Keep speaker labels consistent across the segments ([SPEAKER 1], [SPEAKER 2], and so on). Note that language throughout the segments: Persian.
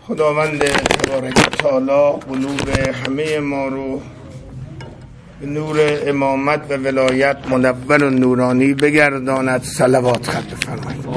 [SPEAKER 1] خداوند تبارک تعالی قلوب همه ما رو به نور امامت و ولایت منور و نورانی بگرداند. صلوات خط بفرمایید.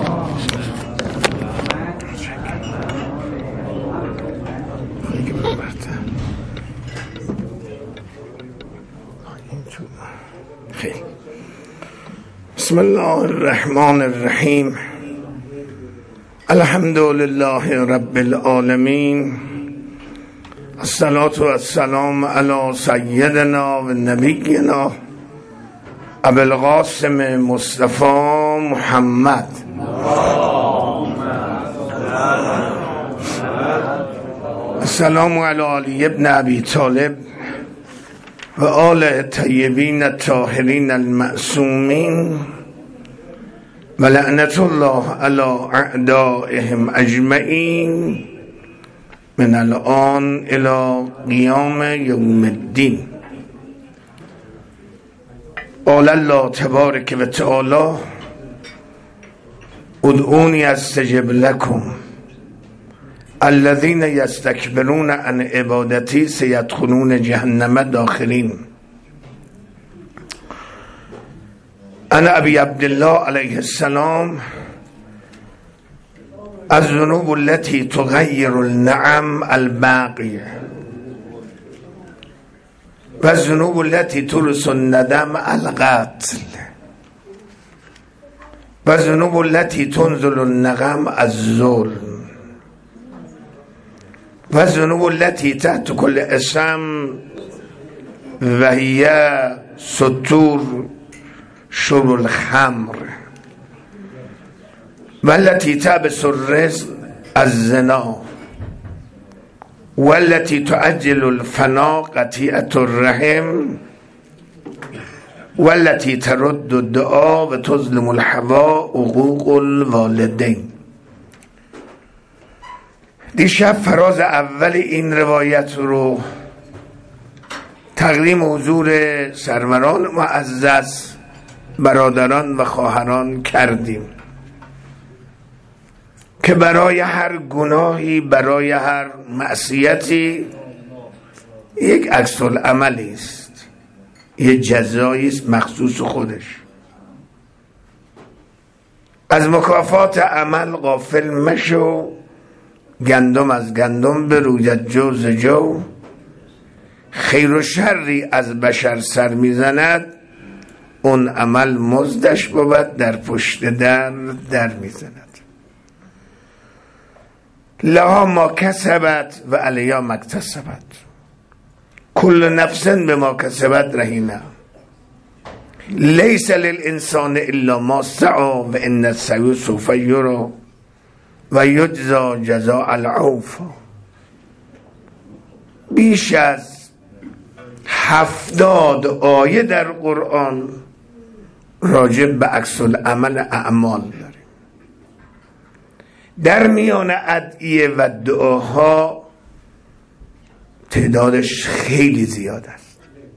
[SPEAKER 1] بسم الله الرحمن الرحیم. الحمد لله رب العالمین. الصلاة والسلام علی سیدنا و نبینا ابو القاسم مصطفی محمد. السلام علی علی ابن ابی طالب و آل الطیبین الطاهرین المعصومین و لعنت الله علی اعدائهم اجمعین من الان الى قیام یوم الدین. قال الله تبارک و تعالی ادعونی استجب لکم الذین یستکبرون عن عبادتی سیدخلون جهنم داخلین. انا ابی عبدالله علیه السلام الذنوب التي تغير النعم الباقية والذنوب التي تورث الندم القتل والذنوب التي تنزل النغم الظلم والذنوب التي تحت كل اسم وهي ستور شرب الخمر والتي تابس الرزق الزنا والتي تعجل الفنا قطيعة الرحم والتي ترد الدعاء وتظلم الحوا حقوق الوالدین. دیشب فراز اول این روایت رو تقدیم حضور سروران معزز برادران و خواهران کردیم که برای هر گناهی، برای هر معصیتی یک عکس العملی است، یک جزایی است مخصوص خودش. از مکافات عمل غافل مشو، گندم از گندم بروید جو ز جو. خیر و شری از بشر سر میزند، اون عمل مزدش بود در پشت در میزند. لها ما کسبت و علیها ما اکتسبت کل نفس بما کسبت رهینه لیس للانسان الا ما سعی و ان السعی سوف یری و یجزا جزاء العوفی. بیش از 70 آیه در قرآن راجع به عکس العمل اعمال داریم. در میان ادعیه و دعاها تعدادش خیلی زیاد است.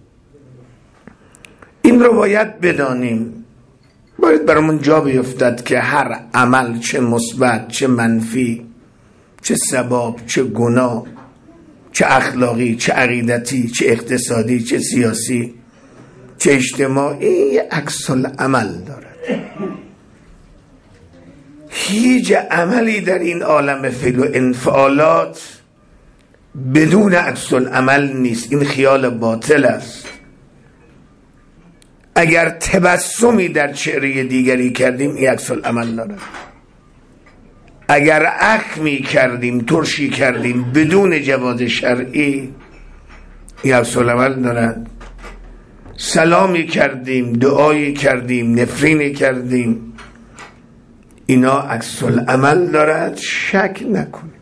[SPEAKER 1] این رو باید بدانیم، باید برامون جا بیفتد که هر عمل، چه مثبت چه منفی، چه ثواب چه گناه، چه اخلاقی چه عقیدتی چه اقتصادی چه سیاسی چه اجتماعی، عکس العمل دارد. هیچ عملی در این عالم فعل و انفعالات بدون عکس العمل نیست. این خیال باطل است. اگر تبسمی در چهره دیگری کردیم، این عکس العمل دارد. اگر اخمی کردیم، ترشی کردیم بدون جواز شرعی، این عکس العمل دارد. سلامی کردیم، دعایی کردیم، نفرینی کردیم، اینا عکس العمل دارد. شک نکنید.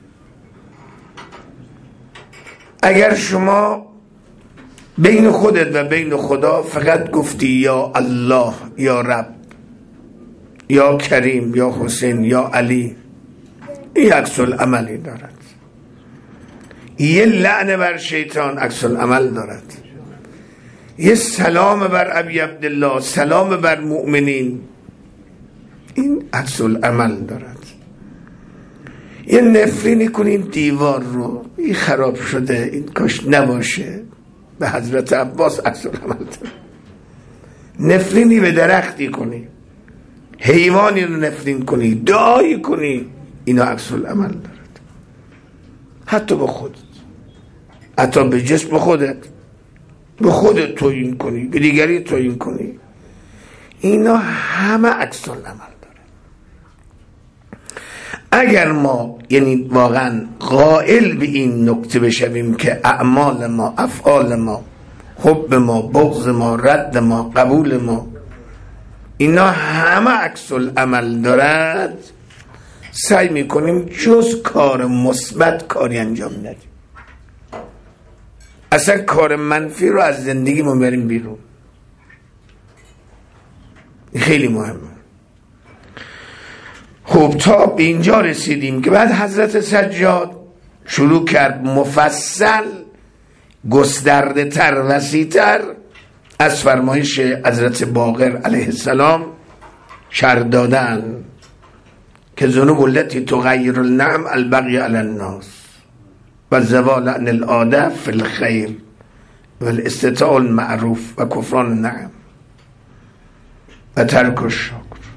[SPEAKER 1] اگر شما بین خودت و بین خدا فقط گفتی یا الله، یا رب، یا کریم، یا حسین، یا علی، این عکس العملی دارد. یه لعنه بر شیطان عکس العمل دارد. یه سلام بر ابی عبدالله، سلام بر مؤمنین، این عکس العمل دارد. یه نفرینی کنین دیوار رو، این خراب شده، این کاش نباشه. به حضرت عباس عکس العمل داره. نفرینی به درختی کنی، حیوانی رو نفرین کنی، دعایی کنی، اینا عکس العمل دارد. حتی به خودت، حتی به جسم خودت، به خودت تویین کنی، به دیگری تویین کنی، اینا همه عکس العمل داره. اگر ما یعنی واقعا قائل به این نکته بشویم که اعمال ما، افعال ما، حب ما، بغض ما، رد ما، قبول ما، اینا همه عکس العمل دارد، سعی میکنیم جز کار مثبت کاری انجام ندیم. اصلا کار منفی رو از زندگی ما بریم بیرون. خیلی مهمه. خب تا به اینجا رسیدیم که بعد حضرت سجاد شروع کرد مفصل، گسترده تر، وسیع تر از فرمایش حضرت باقر علیه السلام شرح دادن که ذنوب التي تغیر النعم البغی علی الناس و زوال عن العاده فی الخیر و الاستطاع المعروف و کفران النعم و ترک الشکر.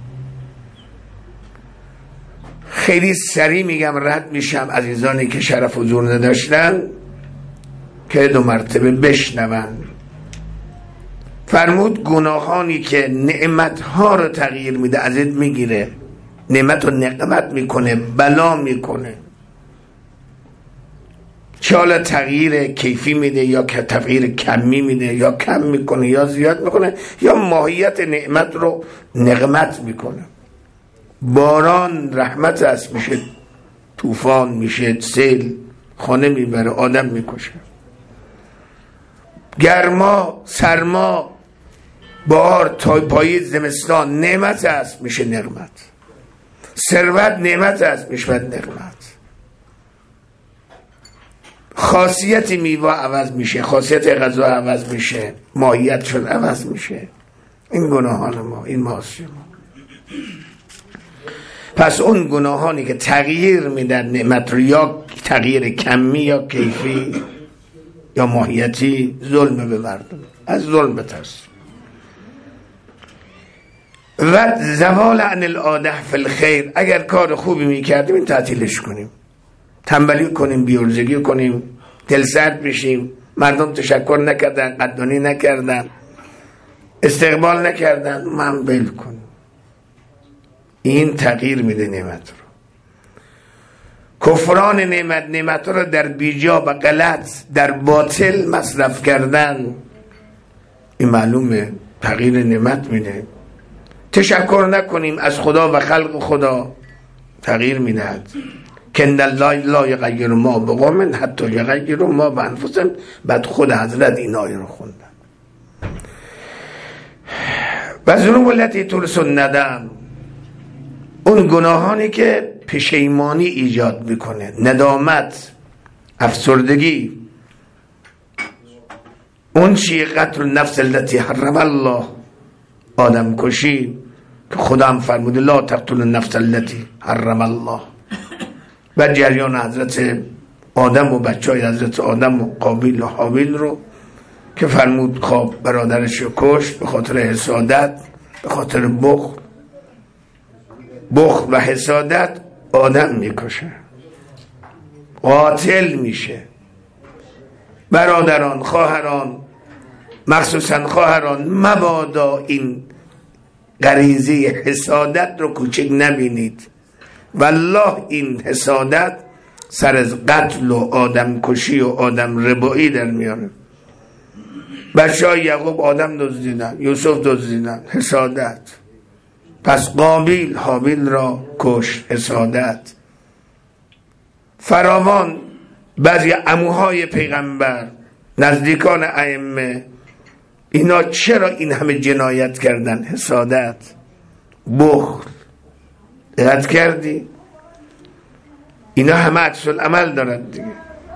[SPEAKER 1] خیلی سریع میگم، رد میشم عزیزانی که شرف حضور نداشتن که 2 مرتبه بشنون. فرمود گناهانی که نعمتها رو تغییر میده، ازت میگیره، نعمت رو نقمت میکنه، بلا میکنه، چه حالا تغییر کیفی میده یا که تغییر کمی میده، یا کم میکنه یا زیاد میکنه، یا ماهیت نعمت رو نقمت میکنه. باران رحمت است، میشه طوفان، میشه سیل، خانه میبره، آدم میکشه. گرما، سرما، بهار تا پاییز، زمستان نعمت است، میشه نقمت. ثروت نعمت است، میشه نقمت. خاصیت میوه عوض میشه، خاصیت غذا عوض میشه، ماهیتشون عوض میشه. این گناهان ما، این معاصی ما. پس اون گناهانی که تغییر میدن نعمت رو، یا تغییر کمی یا کیفی یا ماهیتی، ظلم به مردم، از ظلم بترس. و زوال عن العاده فی الخیر، اگر کار خوبی میکردیم این تعطیلش کنیم، تنبلی کنیم، بیورزگی کنیم، دلسرد بشیم، مردم تشکر نکردن، قدردانی نکردن، استقبال نکردن، من بل کنیم. این تغییر میده نعمت رو. کفران نعمت رو در بیجا و غلط، در باطل مصرف کردن، این معلومه تغییر نعمت میده. تشکر نکنیم از خدا و خلق خدا، تغییر میدهد. کن الله لا یغیر ما بقوم حتی یغیروا ما بانفسهم. بعد خود حضرت این آیه رو خوندن. و ذنوب التي تورث الندم، اون گناهانی که پشیمانی ایجاد میکنه، ندامت، افسردگی. اون چی؟ قتل النفس التي حرم الله، آدم کشی که خدا هم فرموده لا تقتل النفس التي حرم الله. و جریان حضرت آدم و بچه های حضرت آدم و قابیل و حابیل رو که فرمود خواب برادرش رو کشت به خاطر حسادت، به خاطر بخل و حسادت آدم میکشه، قاتل میشه. برادران، خواهران، مخصوصا خواهران، مبادا این غریزه حسادت رو کوچک نبینید. والله این حسادت سر از قتل و آدم کشی و آدم ربایی در میاره. بچه های یعقوب آدم دزدیدن، یوسف دزدیدن، حسادت. پس قابیل حابیل را کشت، حسادت. فراوان بعضی عموهای پیغمبر، نزدیکان ائمه، اینا چرا این همه جنایت کردن؟ حسادت، بخل. دقت کردی؟ اینا همه عکس العمل دارد دیگه.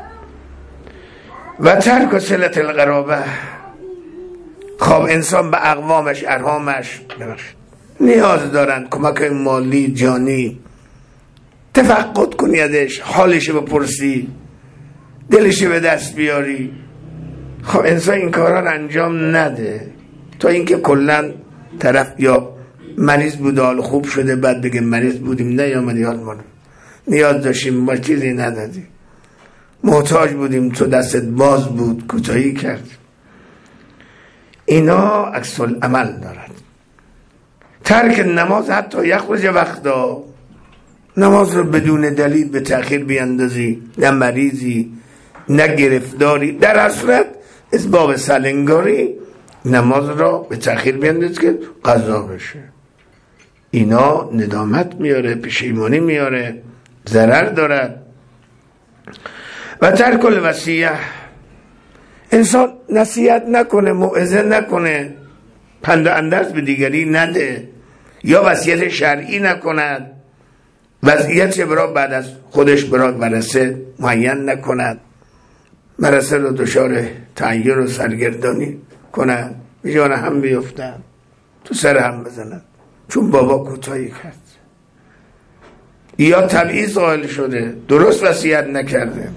[SPEAKER 1] و ترک صلة القرابه، خب انسان به اقوامش، ارحامش نیاز دارن، کمک مالی، جانی، تفقد کنی ازش، حالش بپرسی، دلش به دست بیاری. خب انسان این کارا رو انجام نده تا اینکه کلا طرف یا مریض بود حال خوب شده بعد بگه مریض بودیم نه یا حالمون نیاز داشتیم ما چیزی ندادی، محتاج بودیم تو دستت باز بود کوتاهی کرد. اینا عکس العمل دارد. ترک نماز حتی یخرج وقتا، نماز رو بدون دلیل به تأخیر بیندازی، نه مریضی نه گرفتاری، در هر صورت اسباب سلنگاری نماز را به تأخیر بیندازی که قضا بشه. اینا ندامت میاره، پشیمانی میاره، ضرر دارد. و ترک الوصیه، انسان نصیحت نکنه، موعظه نکنه، پند و اندرز به دیگری نده، یا وصیت شرعی نکند، وصیت برا بعد از خودش برا ورثه معین نکند، ورثه رو دچار تغییر و سرگردانی کنند، به جان هم بیفتند، تو سر هم بزنند چون بابا کوتاهی کرد، یا تبعیض قائل شده، درست وصیت نکرده،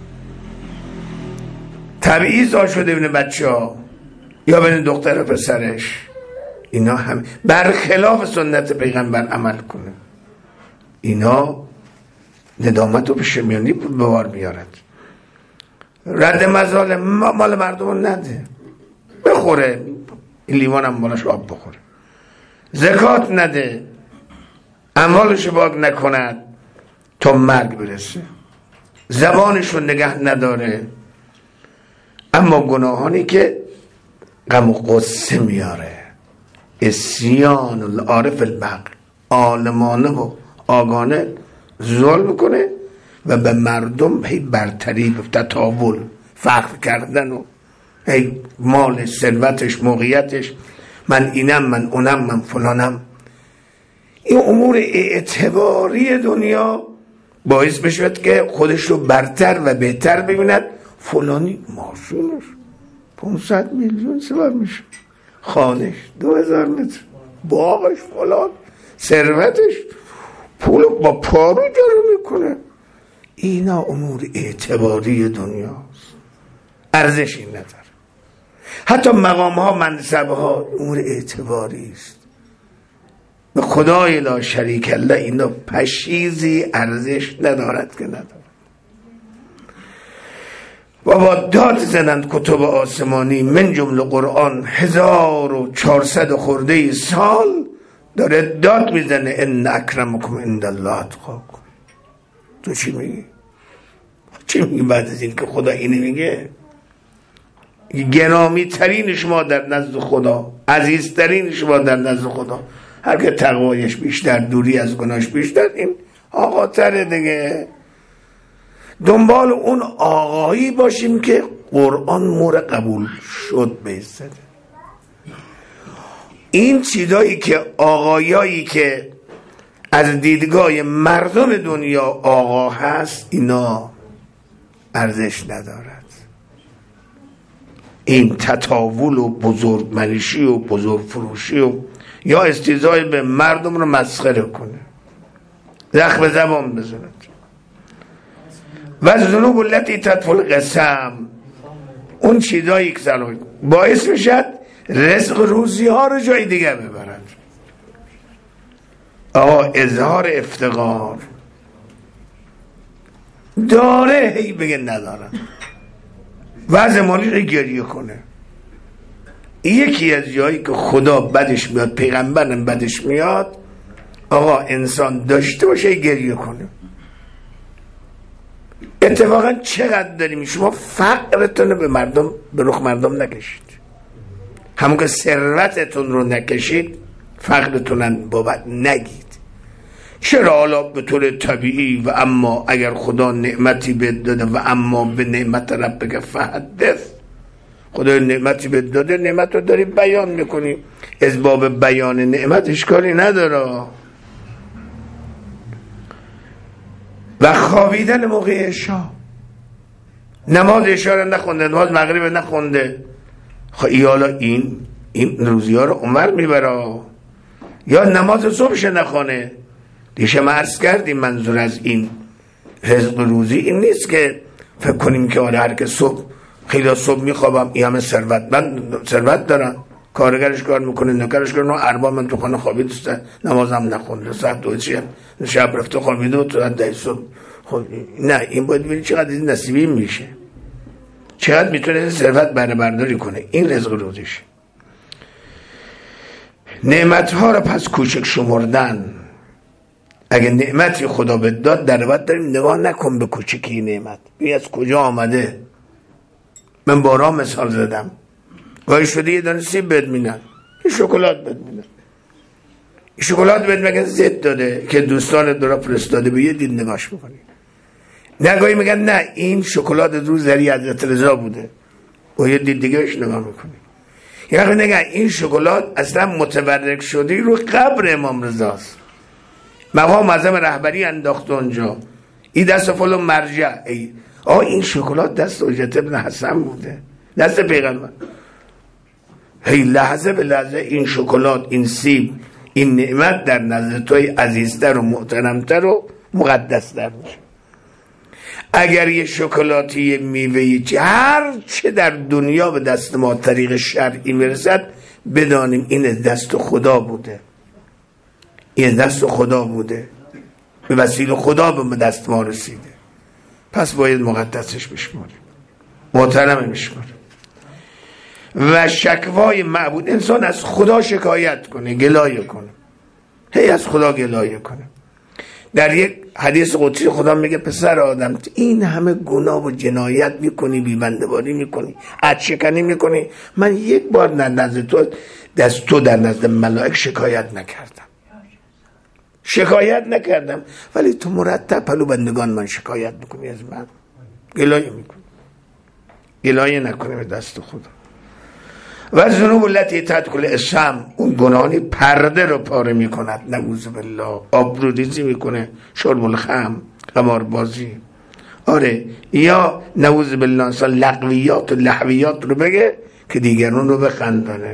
[SPEAKER 1] تبعیض شده بین بچه ها یا بین دختر و پسرش. اینا هم برخلاف سنت پیغمبر عمل کنه. اینا ندامت و پشیمانی به بار میارد. رد مظالم مال مردم نده، بخوره این لیوان هم مالش آب بخوره. زکات نده، اموالش باگ نکند تا مرگ برسه. زبانشو نگه نداره. اما گناهانی که غم و غصه میاره، اسیان العارف البق، عالمانه و آگانه ظلم کنه و به مردم هی برتری، تطاول، فخر کردن و هی مال ثروتش، موقعیتش، من اینم، من اونم، من فلانم. این امور اعتباری دنیا باعث بشود که خودش رو برتر و بهتر ببیند. فلانی ماشینش 500 میلیون سوار میشه، خانش 2000 متر، باغش فلان، ثروتش، پول با پارو جارو میکنه. اینا امور اعتباری دنیاست، ارزشی نداره. حتی مقام ها، منصب ها امور اعتباری است. به خدای لا شریک الله اینا پشیزی ارزش ندارد که ندارد. و با داد زنند کتب آسمانی من جمله قرآن 1400 خورده سال داره داد میزنه ان اکرمکم عند الله اتقاکم. تو چی میگی؟ چی میگی بعد از این که خدا اینه میگه؟ گرامی ترین شما در نزد خدا، عزیزترین شما در نزد خدا، هر که تقوایش بیشتر، دوری از گناهش بیشتر، این آقا تره دیگه. دنبال اون آقایی باشیم که قرآن مور قبول شد بیستده. این چیزایی که آقایایی که از دیدگاه مردم دنیا آقا هست اینا ارزش ندارد. این تطاول و بزرگمنشی و بزرگ فروشی و یا استیزای به مردم رو مسخره کنه، زخم زبان بزند. و ذنوب التي تدفع القسم، اون چیزایی که باعث میشد رزق روزی ها رو جای دیگه ببرد. اظهار افتقار داره، هی بگه ندارم، وضع مالی رو گریه کنه. یکی از جایی که خدا بدش میاد، پیغمبرم بدش میاد، انسان داشته باشه گریه کنه. اتفاقا چقدر داریم شما فقرتون رو به مردم، به رخ مردم نکشید، همون که ثروتتون رو نکشید فقرتونن بابت نگید. چرا؟ حالا به طور طبیعی و اما اگر خدا نعمتی بهت داده و اما به نعمت ربک فحدث، خدا نعمتی بهت داده، نعمت رو داری بیان میکنی، از باب بیان نعمت اشکالی نداره. و خوابیدن موقع عشا، نماز عشا رو نخونده، نماز مغرب نخونده، حالا این روزی ها رو عمر میبره. یا نماز صبحش نخونه. دیشه ما عرض کردیم منظور از این رزق و روزی این نیست که فکر کنیم که آره هر که صبح خیلی صبح میخوابم این همه ثروت، من ثروت دارم، کارگرش کار میکنه، نوکرش کار، ارباب من تو خانه خوابید دوسته نمازم نخونده، ساعت 2 شب رفته خوابیده و تو 10 صبح. خب نه، این باید ببینید چقدر این نصیبی میشه، چقدر میتونه ثروت بهره برداری کنه. این رزق روزیشه. نعمتها رو پس کوچک شمردن. اگه نعمتی خدا بهت داد در وقت داریم نگاه نکن به کوچکی نعمت، ببین از کجا آمده. من بارها مثال زدم، گاهی شده یه دانه سیب بهت میدن، یه شکلات بهت میدن، یه شکلات بهت میگن زد داده که دوستان درا فرستاده، به یه دید نگاش میکنی. نگاهی میگن نه این شکلات رو ذریعه حضرت رضا بوده، و یه دید دیگه بهش نگاه میکنی. یه وقت نگه این شکلات اصلا متبرک شدی رو قبر امام رضاست، مقام معظم رهبری انداخت اونجا، این دست فلو مرجع. این شکلات دست حجت ابن حسن بوده، دست پیغمبر. هی لحظه به لحظه این شکلات، این سیب، این نعمت در نزد توی عزیزتر و محترمتر و مقدستر میشه. اگر یه شکلاتی، یه میوهی، هر چه در دنیا به دست ما طریق شرعی میرسد، بدانیم این دست خدا بوده، این دست خدا بوده، به وسیله خدا به دست ما رسیده، پس باید مقدسش بشماریم، محترم بشماریم. و شکوای معبود، انسان از خدا شکایت کنه، گلایه کنه، هی از خدا گلایه کنه. در یک حدیث قدسی خدا میگه پسر آدم این همه گناه و جنایت میکنی، بی‌بنده‌واری میکنی، عدشکنی میکنی، من یک بار در نزد تو در نزد ملائک شکایت نکردم، ولی تو مرتب پلو بندگان من شکایت میکنی از من، گلایه میکنی. گلایه نکنی به دست خدا. و ذنوب التي تدخل الشم، اون گناهی پرده رو پاره میکند، نعوذ بالله، آبروریزی میکنه، شرب الخمر، قماربازی. آره، یا نعوذ بالله انسان لغویات و لهویات رو بگه که دیگران رو بخندانه.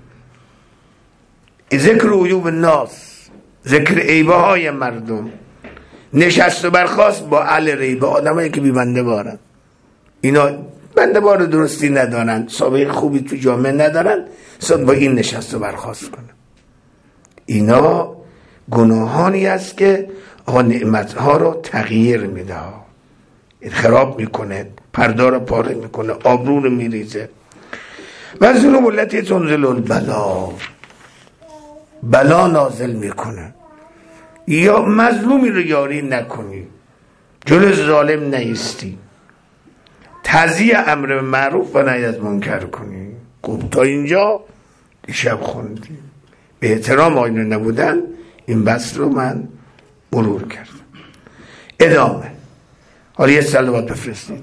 [SPEAKER 1] ذکر عیوب الناس، ذکر عیبه های مردم، نشست و برخاست با اهل ریبه، آدمایی که بی بنده بارن، اینا بنده بار درستی ندارن، سابقه خوبی تو جامعه ندارن، صد با این نشست و برخاست کنه. اینا گناهانی است که نعمتها رو تغییر میده، خراب میکنه، پرده رو پاره میکنه، آبرو رو میریزه. و ذنوب التي تنزل البلا، بلا نازل میکنه. یا مظلومی رو یاری نکنی، جلو ظالم نیستی، تزییع امر معروف و نهی از منکر کنی. خب تا اینجا دیشب خوندیم، به احترام آینه نبودن این بحث رو من مرور کردم. ادامه. حالا یه صلوات بفرستید.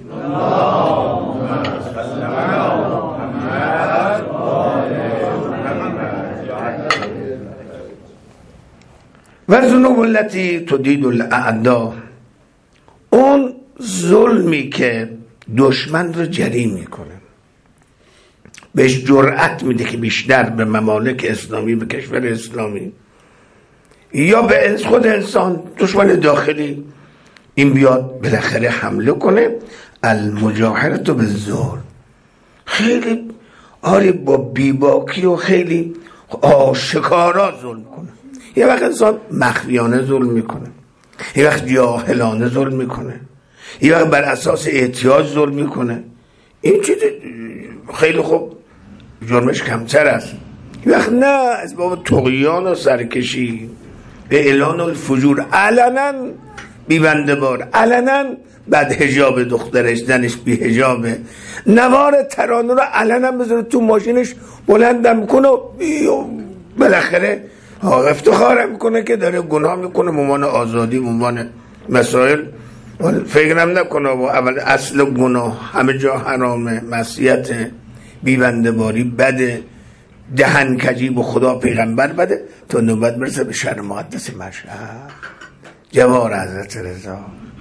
[SPEAKER 1] و ذنوب التي تدید الاعدا، اون ظلمی که دشمن رو جری میکنه، بهش جرأت میده که بیشتر به ممالک اسلامی، به کشور اسلامی یا به خود انسان، دشمن داخلی، این بیاد بالاخره حمله کنه. المجاهرت بالظلم، خیلی با بیباکی و خیلی آشکارا ظلم کنه. یه وقت انسان مخفیانه ظلم میکنه، یه وقت جاهلانه ظلم میکنه، یه وقت بر اساس احتیاج ظلم میکنه. این چیز خیلی خوب جرمش کمتر است. یه وقت نه، از باب طغیان و سرکشی، اعلان الفجور، علنا بیبنده بار، علنا بعد حجاب دخترش، زنش بی حجابه، نوار ترانه رو علنا بذاره تو ماشینش بلندم کنه و بالاخره افتخارم کنه که داره گناه میکنه، ممان آزادی، ممان مسائل. فکرم نکنه و اول اصل گناه همه جا حرامه، معصیت، بیبنده باری بده، دهن کجی به خدا پیغمبر بده، تا نوبت برسه به شهر مقدس مشهد، جوار حضرت رضا.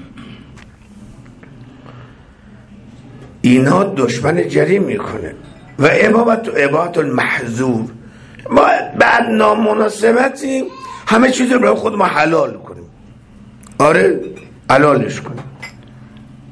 [SPEAKER 1] اینا دشمن جری میکنه. و اباحت المحظور، ما بعد نامناسبتی همه چیز رو برای خود ما حلال کنیم. آره حلالش کنیم.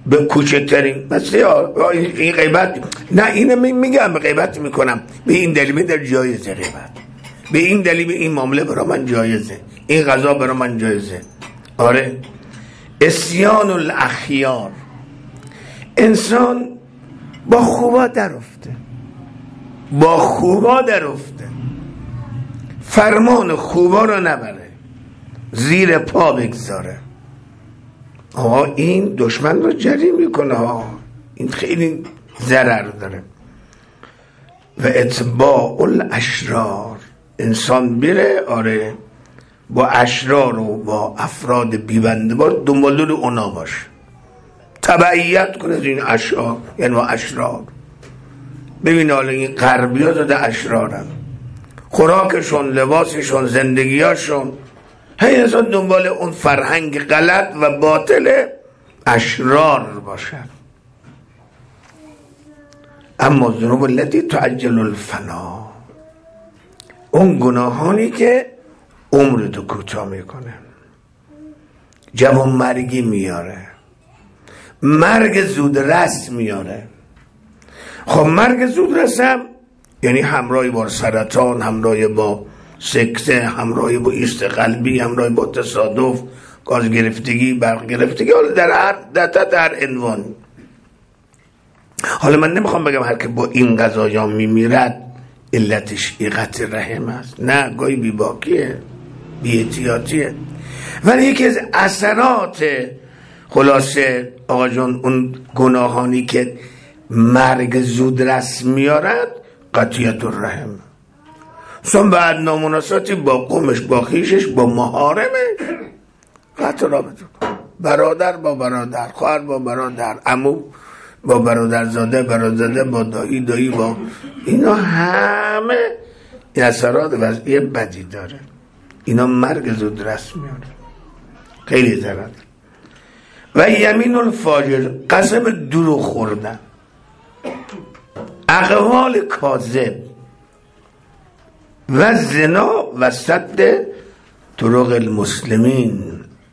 [SPEAKER 1] به کوچکترین این غیبت، نه اینو میگم غیبت میکنم به این دلیل در جایزه، غیبت به این دلیل این معامله برای من جایزه، این غذا برای من جایزه. آره. اسیان الاخیار، انسان با خوبا در افته، با خوبا در افته، فرمان خوبا رو نبره، زیر پا بگذاره. این دشمن رو جری میکنه، این خیلی ضرر داره. و اتباع الاشرار، انسان بره آره با اشرار و با افراد بیبنده با دنبال اونا باشه، تبعیت کنه این اشرار، یعنی با اشرار. ببین حالا این غربی ها داده اشرارن، خوراکشون، لباسشون، زندگیاشون، هی انسان دنبال اون فرهنگ غلط و باطل اشرار باشن. اما ذنوب التي تعجل الفنا، اون گناهانی که عمرتو کوتاه میکنه، جوان مرگی میاره، مرگ زودرس میاره. خب مرگ زودرس هم یعنی همراهی با سرطان، همراهی با سکته، همراهی با ایست قلبی، همراهی با تصادف، گاز گرفتگی، برق گرفتگی، حالا در عنوان. حالا من نمیخوام بگم هر که با این قضایا میمیرد علتش قطع رحم است، نه، گاهی بیباکیه، بی‌احتیاطیه. ولی یکی از اثرات خلاصه آقا جان اون گناهانی که مرگ زودرس میارد قطعیت الرحم، چون بعد نامناسبتی با قومش، با خیشش، با محارمش قطع رابطه، برادر با برادر، خواهر با برادر، عمو با برادرزاده، برادرزاده با دایی، دایی با اینا، همه اثرات وضعی بدی داره. اینا مرگ زودرس میاره، خیلی ضرر. و یمین الفاجر، قسم دروغ خوردن، اقوال کاذب و زنا و سد طرق المسلمین،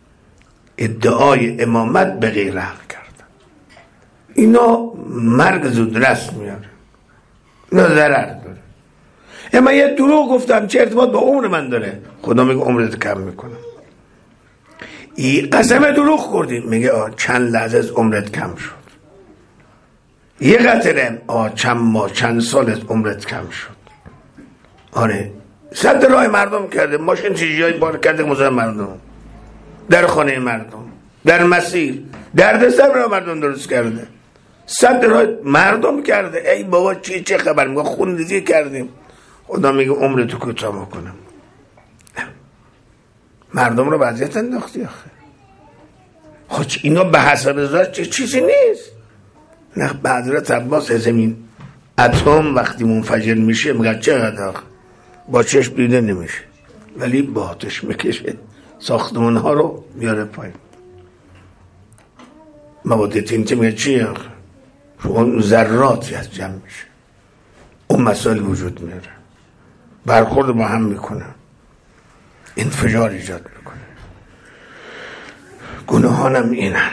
[SPEAKER 1] ادعای امامت به غیر حق کردن، اینا مرگ زودرس میاره، اینا ضرر داره. اما یه دروغ گفتم چه ارتباط با عمر من داره؟ خدا میگه عمرت کم میکنم. این قسم دروغ خوردی، میگه چند لحظه از عمرت کم شد. یه قطره چند ماه، چند سال از عمرت کم شد. آره، صد راه مردم کرده، ماشین چیزی بار کرده مزاحم مردم، در خانه مردم، در مسیر، دردسر راه مردم درست کرده، صد راه مردم کرده. ای بابا چه خبر؟ میگه خونریزی کردیم. خدا میگه عمرتو کوتاه میکنم. مردم رو وضعیت انداختی آخه. خب اینا به حسب ذات چیزی نیست. نه، به حضرت عباس زمین اتم وقتی منفجر میشه میگه چقدر با چشم دیده نمیشه، ولی با آتش میکشه، ساختمان ها رو میاره پایین. مواد تینته میگه چیه آخه؟ اون ذراتی از جمع میشه، اون مسائل وجود میاره، برخورد با هم میکنه، انفجار ایجاد میکنه. گناهانم اینن.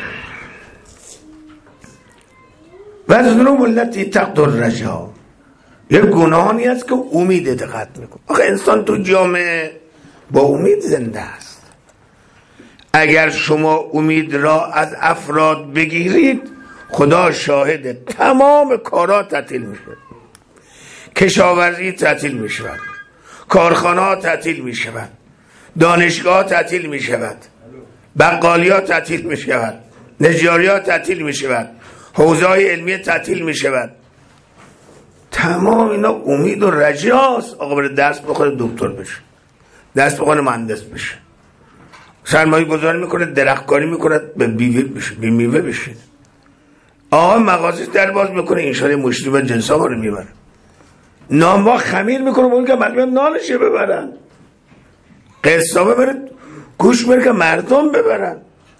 [SPEAKER 1] و ذنوب التي تقتل الرجا، یه گناهانی هست که امید قطع میکنه. آخه انسان تو جامعه با امید زنده است. اگر شما امید را از افراد بگیرید، خدا شاهده تمام کارها تعطیل میشه، کشاورزی تعطیل میشود، کارخانه ها تعطیل میشود، دانشگاه تعطیل میشود، بقالی ها تعطیل میشود، نجاری ها تعطیل میشود، حوزه های علمی تعطیل میشود. تمام اینا امید و رجاست. آقا بره درس بخونه دکتر بشه، درس بخونه مهندس بشه، سرمایه گذاری میکنه، درختکاری میکنه، به میوه بشه. آقا مغازه در باز میکنه، انشالله مشتری و جنسا ما رو میبره. نانوا خمیر میکنه بگه که مردم نانشه ببرن، قصه ببره، گوش بره که مردم ببرن.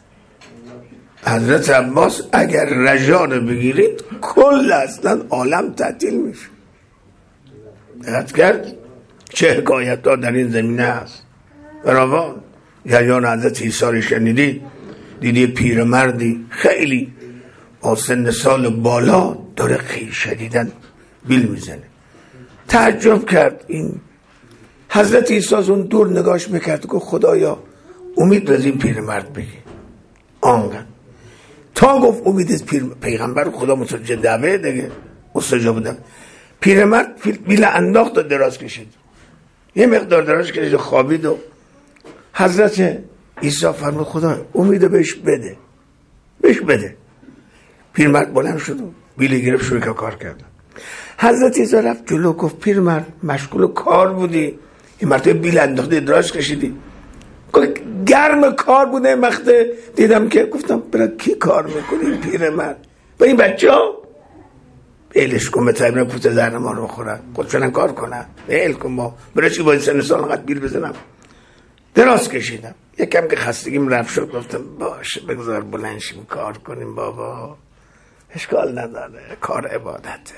[SPEAKER 1] حضرت عباس اگر رجا رو بگیرید کل اصلا عالم تعطیل میشه. دقت کرد چه حکایت ها در این زمینه هست. فراوان. جریان حضرت عیسی رو شنیدید، دیدی پیرمردی خیلی سن سال بالا داره خیلی شدیدن بیل میزنه. تعجب کرد. این حضرت عیسی از اون دور نگاش میکرد، گفت خدایا امید از این پیرمرد بگی. آنگن تا گفت امید از پیغمبر خدا متوجه دعوه دیگه استجابه داد. پیرمرد بیل انداخت و دراز کشید، یه مقدار دراز کشید، خوابید و حضرت عیسی فرمود خدا امید بهش بده. پیرمرد بلند شد و بیل گرفت شروع کار کرد. حضرت عیسی رفت جلو، گفت پیرمرد مشغول کار بودی، این مرتبه بیل انداختی دراز کشیدی؟ گرم کار بوده. مخته دیدم که گفتم برای کی کار میکنی پیرمرد؟ با این بچه ها ایلش کن، به طیب پوت زهر ما رو بخورن، خودشونن کار کنن، ایل کن. ما برای چی باید سن سال انقدر بیل بزنم؟ دراز کشیدم. یکم که خستگیم رفت شد، گفتم باشه بگذار بلند شیم کار کنیم بابا، اشکال نداره، کار عبادته.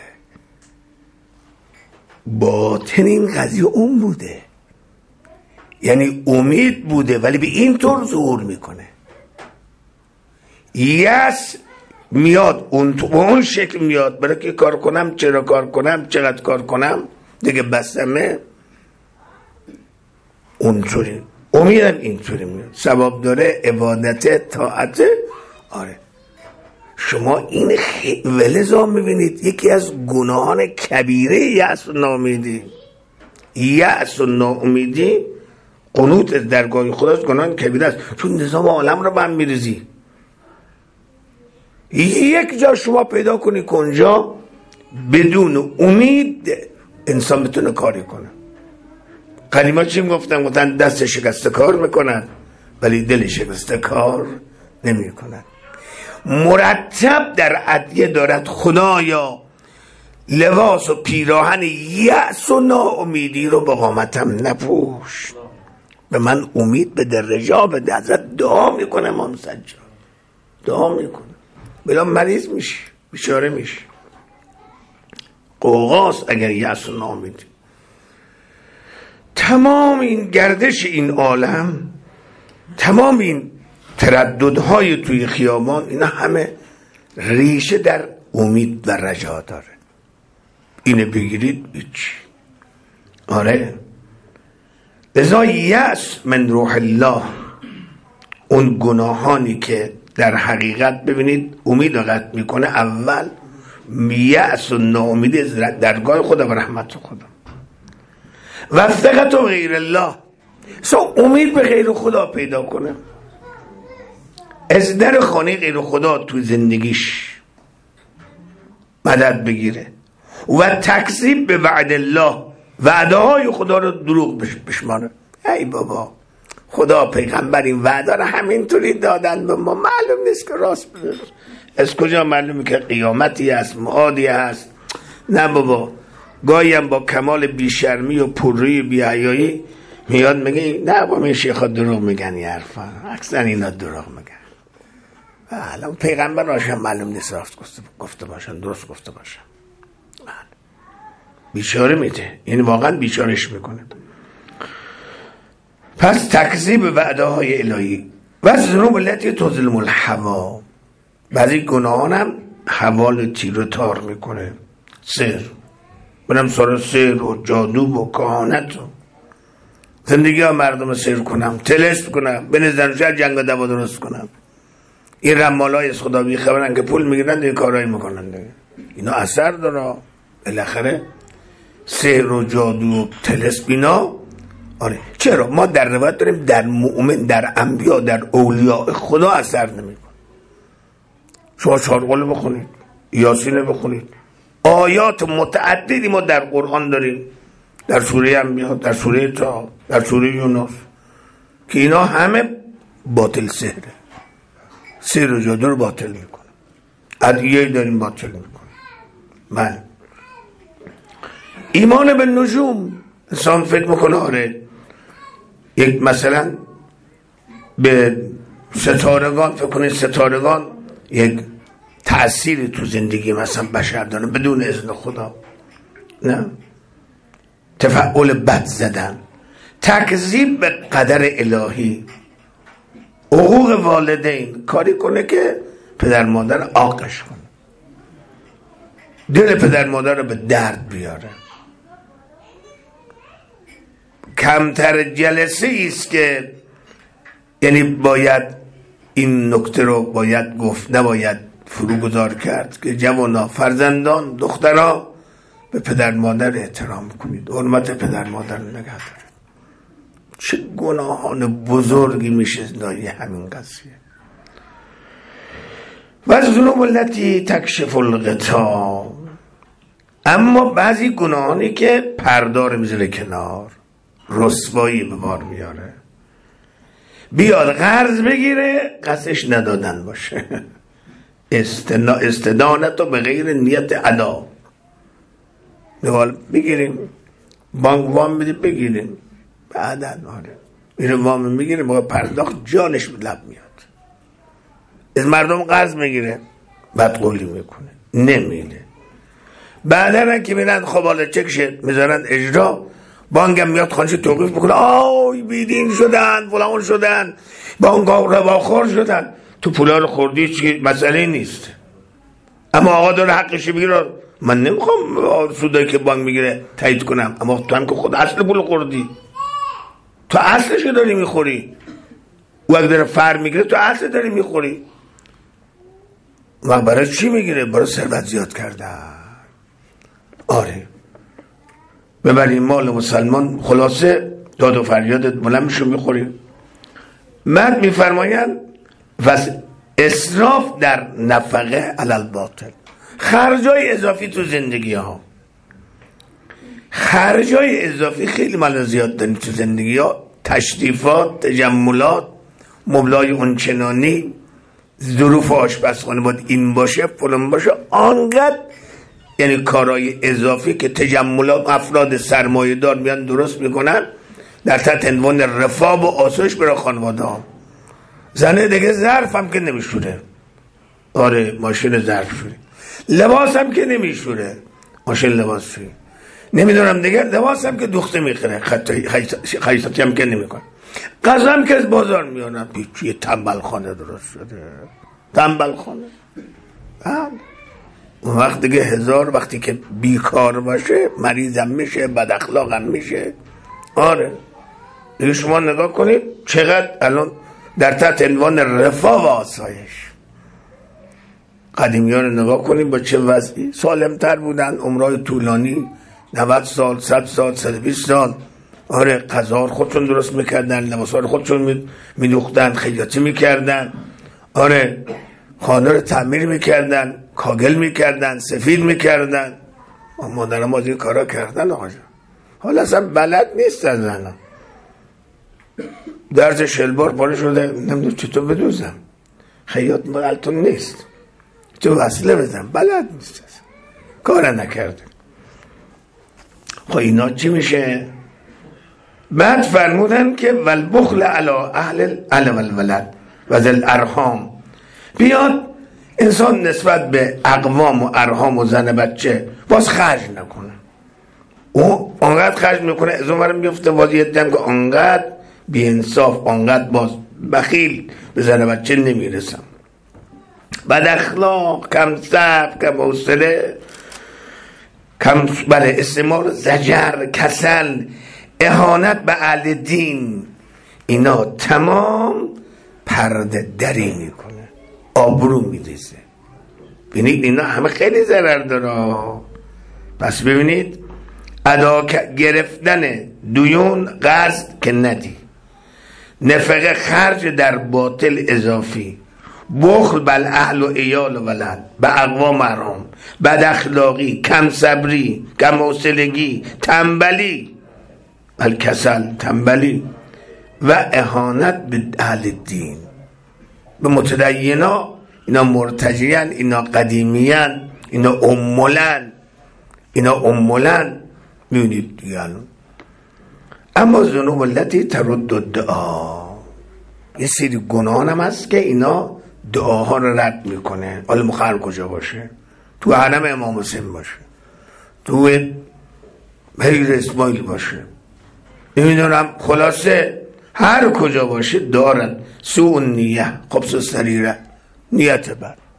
[SPEAKER 1] باطن این قضیه اون بوده، یعنی امید بوده ولی به این طور ظهور میکنه. یس میاد اون شکل میاد، برای که کار کنم، چرا کار کنم، چقدر کار کنم، دیگه بسمه. اونطوری امیدم اینطوری میاد، ثواب داره، عبادت، طاعت. آره شما این ولذا میبینید یکی از گناهان کبیره یأس و ناامیدی، یأس و ناامیدی قنوت درگاه خداست، گناه کبیره است، چون نظام عالم رو به هم میریزی. یک جا شما پیدا کنی که اونجا بدون امید انسان بتونه کاری کنه. قدیما چی گفتن دست شکسته کار میکنن ولی دل شکسته کار نمیکنن. مرتب در ادعیه دارد خدایا لباس و پیراهن یأس و ناامیدی رو به قامتم نپوش، به من امید به درجا بده. ازت دعا میکنه، امام سجاد دعا میکنه، بلا مریض میشی، بیچاره میشی، قوقاست اگر یأس و ناامیدی. تمام این گردش این عالم، تمام این ترددهای توی خیابان، اینا همه ریشه در امید و رجا داره. اینو بگیرید هیچ. آره لذا یأس من روح الله، اون گناهانی که در حقیقت ببینید امید رو قطع میکنه، اول یأس و ناامیدی درگاه خدا و رحمت خدا و ثقت و غیر الله. امید به غیر خدا پیدا کنه، از در خانه غیر خدا تو زندگیش مدد بگیره و تکذیب به وعد الله، وعده های خدا رو دروغ بشماره. ای بابا خدا پیغمبر این وعده رو همینطوری دادن به ما، معلوم نیست که راست بده. از کجا معلومه که قیامتی هست، معادی هست؟ نه بابا، گاهی هم با کمال بیشرمی و پررویی بی‌حیایی میاد میگه نه با این شیخا دروغ میگن، این حرفا اکثر اینا دروغ میگن. الان پیغمبر هاشم معلوم نیست راست گفته باشن، درست گفته باشن. بیچاره میده، این واقعا بیچارش میکنه. پس تکذیب وعده های الهی و ذنوب التي تظلم الهوا، بعضی گناهان هم حوال تیر و تار میکنه. سر برم سر سر و جادو و کهانت و زندگی ها مردم سر کنم، تلسپ کنم، به نظر جنگ و دوا درست کنم. این رمالای از خدا بیخبرن که پول میگیرن این کارهایی میکنن دیگه. اینا اثر داره بالاخره، سحر و جادو و تلسپ اینا. آره چرا ما در روایت داریم در مؤمن، در انبیا، در اولیاء خدا اثر نمیکنه. شما چارقل بخونید، یاسین بخونید، آیات متعددی ما در قرآن داریم، در سوره انبیا، در سوره تا، در سوره یونس، که اینا همه باطل سحره. سحر و جادو رو باطل میکنه، ادعیه داریم باطل میکنه. من ایمان به نجوم، انسان فکر میکنه آره یک مثلا به ستارگان، فکر کنید ستارگان یک تأثیری تو زندگی مثلا بشر دارن بدون اذن خدا. نه، تفعول بد زدن، تکذیب به قدر الهی، حقوق والدین، کاری کنه که پدر مادر عاقش کنه، دل پدر مادر رو به درد بیاره. کمتر جلسه ایست که یعنی باید این نکته رو باید گفت، نباید فروگذار کرد که جوانا، فرزندان، دخترها به پدر مادر احترام کنید، حرمت پدر مادر نگه دارید. چه گناهان بزرگی میشه دایی همین قضیه. و از ذنوب التي تکشف الغطا، اما بعضی گناهانی که پردار میذاره کنار، رسوایی به بار میاره، بیاد قرض بگیره قصدش ندادن باشه، استدانت به غیر نیت ادا. نوال بگیریم، بانک وام بده بگیریم، بعدن میره وام میگیره، موقع پرداخت جانش به لب میاد. از مردم قرض میگیره، بعد قولی میکنه، نمیده. بعدن که میرن خب حالا چکشه میذارن اجرا، بانک هم میاد خانش توقیف بکنه، آی بیدین شدن، فلان شدن، بانک ها رواخور شدن. تو پولا رو خوردی چی مسئله نیست، اما آقا داره حقش بگیره. من نمیخوام سودایی که بانک میگیره تایید کنم، اما تو هم که خود اصل پول خوردی، تو اصلش داری میخوری. او اگه داره فر میگیره تو اصل داری میخوری. و برای چی میگیره؟ برای ثروت زیاد کردن. آره ببریم مال مسلمان، خلاصه داد و فریادت بلند میشه میخوری. بعد میفرمایند اسراف در نفقه علی الباطل، خرجای اضافی تو زندگی ها. خرجای اضافی خیلی مال زیاد داریم تو زندگی ها، تشریفات، تجملات، مبلای اونچنانی، ظروف آشپزخانه باید این باشه، فلان باشه، آنقدر یعنی کارهای اضافی که تجملات افراد سرمایه دار میان درست میکنن در تحت عنوان رفاه و آسایش برای خانواده ها. زنه دیگه ظرف هم که نمیشوره، آره ماشین ظرف شوره، لباس هم که نمیشوره، ماشین لباس شوره، نمیدونم دیگه لباس هم که دوخته میخره، خیاطی هم که نمیکنه، غذا هم که از بازار میانن. پیچی تنبل خانه درست شده، تنبل خانه. اون وقت دیگه هزار وقتی که بیکار باشه مریضم میشه، بد اخلاقم میشه. آره دیگه شما نگاه کنید چقدر الان در تحت عنوان رفاه و آسایش. قدیمیان رو نگاه کنید با چه وضعی، سالمتر بودن، عمرای طولانی، 90 سال، 100 سال، 120 سال. آره غذا خودشون درست میکردن، لباسا رو خودشون میدوختن، خیاطی میکردن، آره خانه رو تعمیر میکردن، کاگل میکردن، سفید میکردن. مادرم از این کارا کردن آقا جان. حالا اصلا بلد نیست از زنم، درز شلوار پاره شده، نمیدونم چطور بدوزم، خیاط مغلطون نیست، تو وصله بزن، بلد نیست، کار نکرده. خب اینا چی میشه؟ بعد فرمودن که والبخل علی اهل الولد و ذل ارحام، بیاد انسان نسبت به اقوام و ارحام و زن بچه باز خرج نکنه. او انقدر خرج میکنه از اون برم بیفته وضعیت دم که انقدر بی انصاف، انقدر باز بخیل به زن بچه نمیرسم. بد اخلاق، کم صبر، کم حوصله، کم استعمال زجر، کسل، اهانت به اهل دین، اینا تمام پرده دری میکنه، آبرو میریزه. ببینید اینا همه خیلی ضرر داره. پس ببینید ادا گرفتن دیون قصد که ندی، نفقه خرج در باطل اضافی، بخل بل اهل و ایال و ولد، به اقوام ارحام، بد اخلاقی، کم صبری، کم حوصلگی، تنبلی، الکسل تنبلی و اهانت به اهل دین، به متدینا. اینا مرتجیان، اینا قدیمیان، اینا امولن. میبینید دیگه الان. اما ذنوب التي ترد الدعا، یه سری گناهان هم هست که اینا دعاها رو رد میکنه. حالا مخل کجا باشه؟ تو حرم امام حسین باشه، تو حجر اسماعیل باشه، نمیدونم، خلاصه هر کجا باشه دارن سوء نیه، خبث السریره، نیت بد.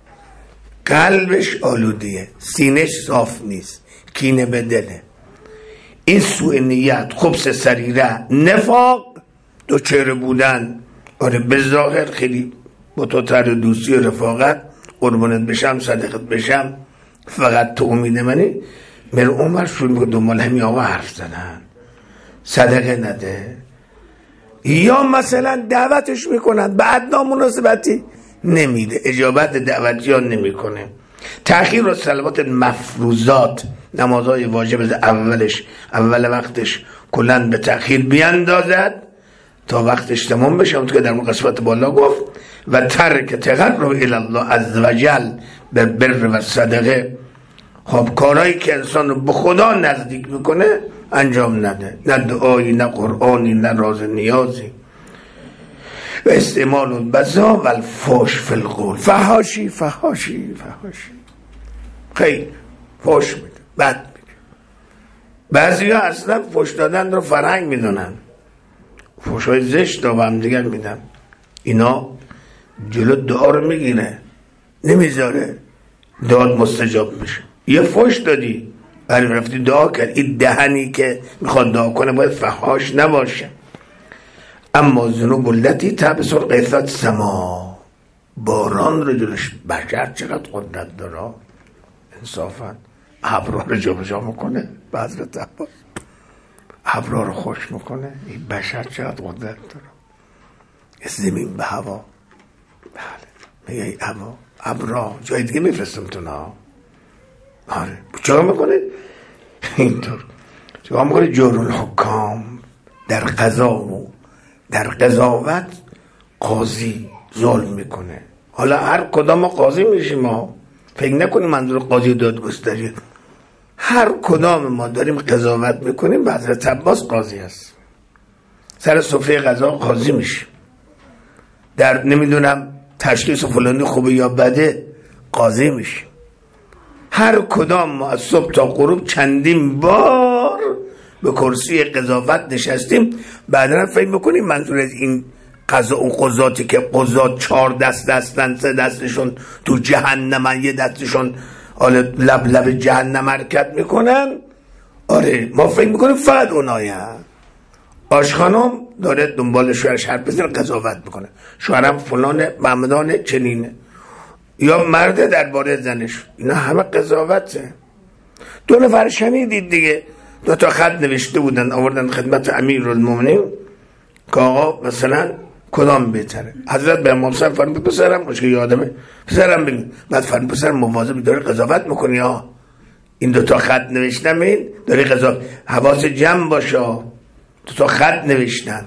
[SPEAKER 1] قلبش آلودیه، سینش صاف نیست، کینه به دله، این سوء نیت، خبث سریره، نفاق، دو چهره بودن. آره به ظاهر خیلی با تو تر دوستی و رفاقت، قربونت بشم، صدقت بشم، فقط تو امید منی. مر عمر شروع میکنه دنبال همین آقا حرف زدن، صدقه نده، یا مثلا دعوتش میکنن بعد نامناسبتی نمیده، اجابت دعوتیان نمیکنه، تأخیر و صلوات مفروضات، نمازهای واجب اول وقتش کلن به تأخیر بیاندازد تا وقتش تمام بشه، اون که در قسمت بالا گفت و ترک تقرب الی الله عز وجل به بر و صدقه. خب کارهایی که انسان رو به خدا نزدیک میکنه انجام نده، نه دعایی، نه قرآنی، نه راز نیازی. و استعمال البذا و الفحش فی القول، فحاشی خیلی فحش میده، بد میگه. بعضی ها اصلا فحش دادن رو فرهنگ میدونن، فحش های زشت رو هم دیگر میدن، اینا جلو دعا رو میگیره، نمیذاره دعا مستجاب میشه. یه فحش دادی برای رفتی دعا کرد، این دهنی که میخواد دعا کنه باید فحاش نباشه. اما ذنوب التی تبس الغیثات سما، باران رو جلوش بشر چقدر قدرت داره، انصافا ابرا رو جابجا میکنه، حضرت عباس ابرا رو خوش میکنه، این بشر چقدر قدرت داره. زمین به هوا، بله میگه ای هوا ابرا جای دیگه میفرستم تو نه. آره چرا میکنه اینطور؟ چرا میکنه جور الحکام در قضا و در قضاوت قاضی ظلم میکنه. حالا هر کدام قاضی میشیم ما، فکر نکنیم منظور قاضی دادگستری، هر کدام ما داریم قضاوت میکنیم به حضرت عباس قاضی است، سر سفره قضا قاضی میشیم، در نمیدونم تشخیص فلانی خوبه یا بده قاضی میشیم. هر کدام ما از صبح تا غروب چندین بار به کرسی قضاوت نشستیم، بعدا فکر میکنیم منظور از این قضا و قضاتی که قضات 4 دست دستن، 3 دستشون تو جهنم، یه دستشون لب جهنم حرکت میکنن. آره ما فکر میکنیم فقط اونایی هم. آشخانم داره دنبال شوهرش حرف بزنه قضاوت میکنه، شوهرم فلانه محمدانه چنینه، یا مرده درباره زنش، اینا همه قضاوته. 2 نفر شنیدید دیگه، 2 تا خط نوشته بودن آوردن خدمت امیرالمومنین که آقا مثلا کدام بهتره. حضرت به امام صاحب فرمود پسرم مشکل یادمه، پسرم ببین، بعد فرمود پسرم مواظب داره قضاوت میکنی ها، این 2 تا خط نوشتم، این داره قضاوت، حواس جمع باشه، 2 تا خط نوشتن،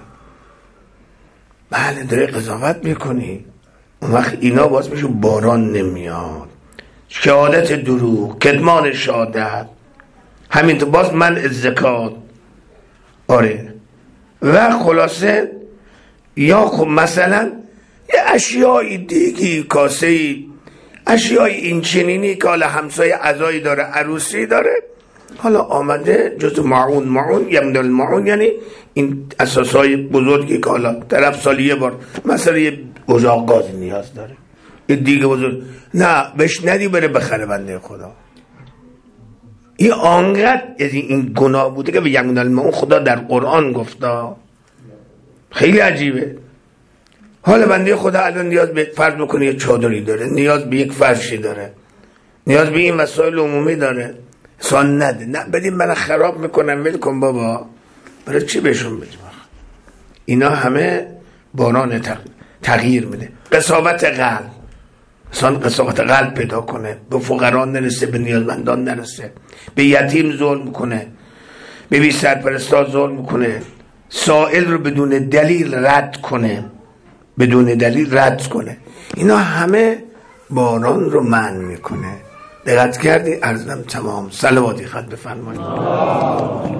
[SPEAKER 1] بله داره قضاوت میکنی. اون وقت اینا باز میشه باران نمیاد، شهادت دروغ، کتمان شهادت، همین تو باز منع زکات. آره و خلاصه یا خب مثلا یه اشیای دیگی، کاسه‌ای، اشیای این چنینی که حالا همسایه عزایی داره، عروسی داره، حالا آمده جز معون یمن المعون، یعنی این اساسای بزرگی که حالا طرف سالی یه بار مثلا یه اجاق گاز نیاز داره، یه دیگه بزرگ، نه بهش ندی بره بخره بنده خدا. این آنقدر این گناه بوده که به یمن المعون خدا در قرآن گفته، خیلی عجیبه. حالا بنده خدا الان نیاز به فرض بکنه یه چادری داره، نیاز به یک فرشی داره، نیاز به این وسایل عمومی داره، سان نده، نه بدیم من خراب میکنم، ول کن بابا، برای چی بهشون بدیم؟ اینا همه باران تغییر میده. قساوت قلب، انسان قساوت قلب پیدا کنه، به فقرا نرسه، به نیازمندان نرسه، به یتیم ظلم میکنه، به بی سرپرستا ظلم میکنه، سائل رو بدون دلیل رد کنه، بدون دلیل رد کنه، اینا همه باران رو منع میکنه. دقت کردی؟ عرضم تمام. صلواتی خط بفرمایید.